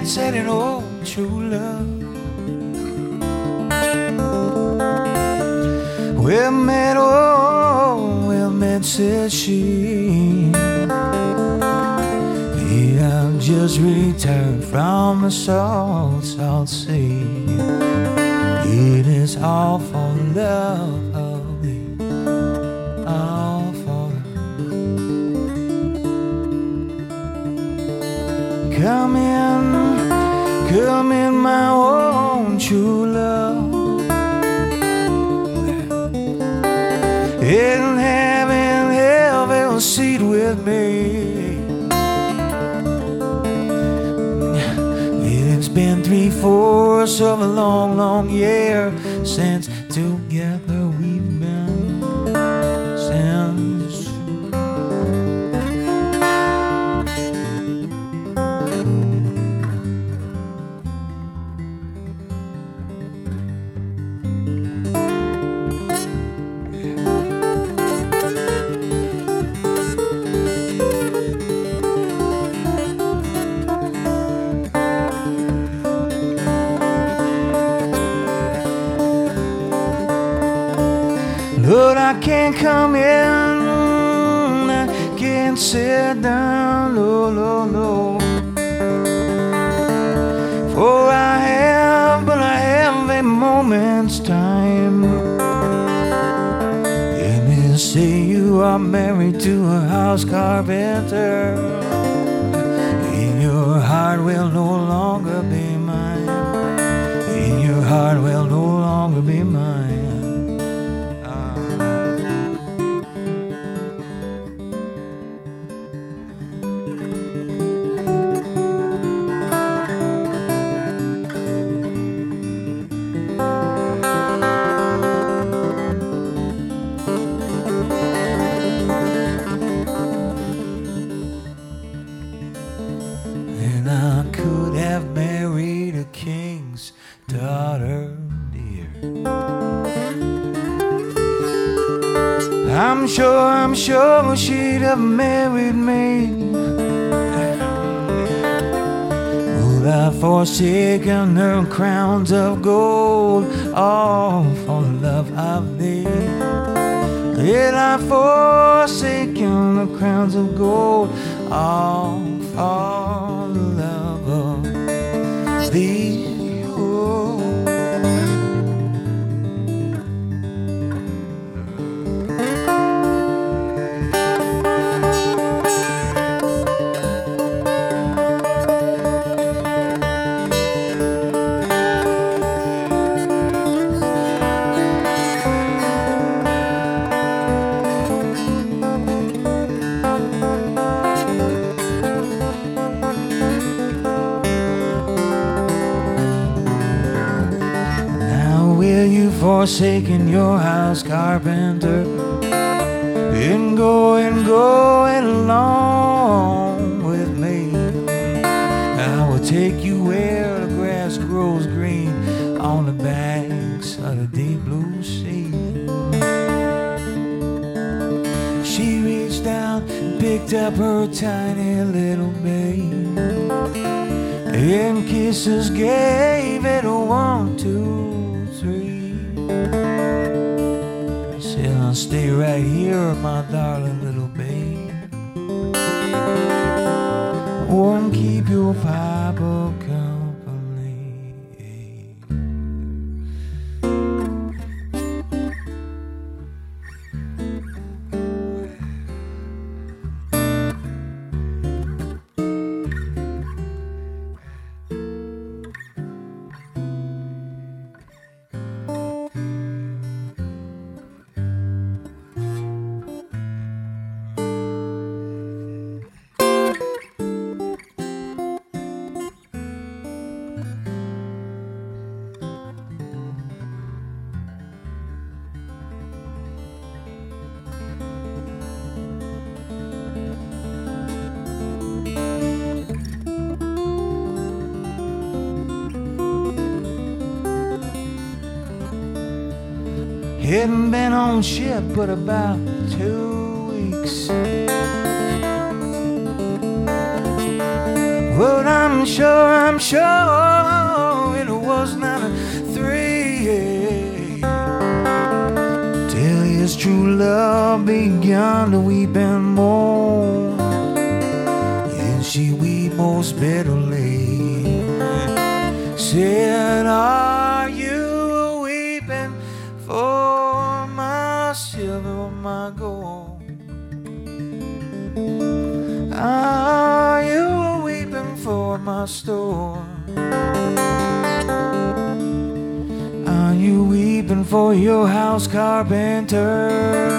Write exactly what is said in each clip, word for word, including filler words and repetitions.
said it, oh, true love. Well met, oh, well met, said she. Yeah, I've just returned from the salt, salt sea. It is all for love of thee, all for love. Come in, come in, my own true love. In heaven, heaven will seat with me. It's been three-fourths of a long, long year since together we've been. Since but I can't come in, I can't sit down, no, no, no. For I have, but I have a moment's time. And they say you are married to a house carpenter, and your heart will no longer be mine, and your heart will no longer be mine. I could have married a king's daughter, dear. I'm sure, I'm sure she'd have married me. Would I forsaken her crowns of gold, all for love of thee? Did I forsaken the crowns of gold, all for love of thee? Oh. Will you forsaken your house carpenter and go and go along with me? I will take you where the grass grows green on the banks of the deep blue sea. She reached down and picked up her tiny little babe, and kisses gave it a one, two, three. He said, I'll stay right here, my darling little babe. Oh, and keep your papa company. Hadn't been on ship but about two weeks. Well, I'm sure, I'm sure it was ninety-three, yeah. Till his true love began to weep and mourn, and she wept most bitterly. Said, are you weeping for my silver or my gold? Are you weeping for my store? Are you weeping for your house carpenter,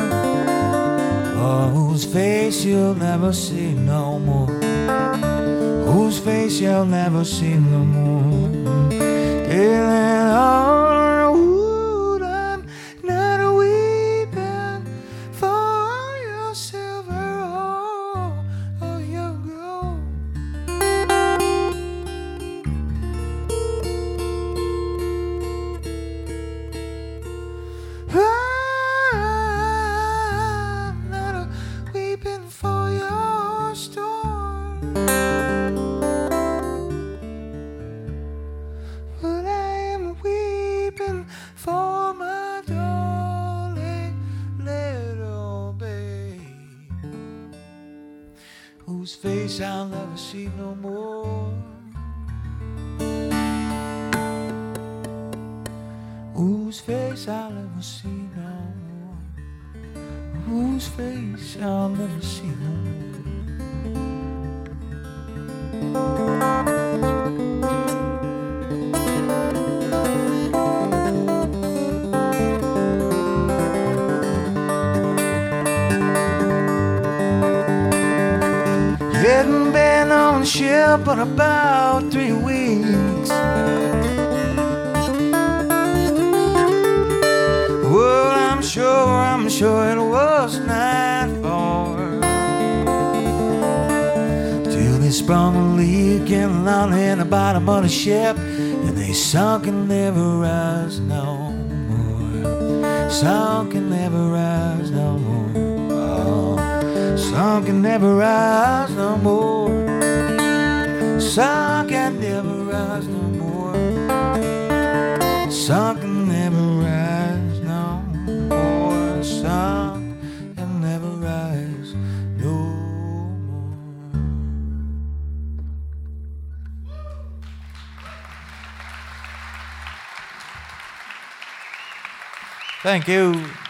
oh, whose face you'll never see no more? Whose face you'll never see no more? Telling all the wood, I'm not weeping for your silver or, or your gold. I'm not weeping for your store, but I am weeping for my darling little babe, whose face I'll never see no more. Whose face I'll never see no more. Whose face I'll never see no more. Hadn't been on ship but about three weeks. Well, I'm sure, I'm sure it was nightfall till they sprung a leak and down in the bottom of the ship, and they sunk and never rise no more. Sunk and never rise no more. Oh, sunk and never rise no more. Sunk and never rise no more. Sunk and never rise no more. Sunk and never rise no more. Thank you.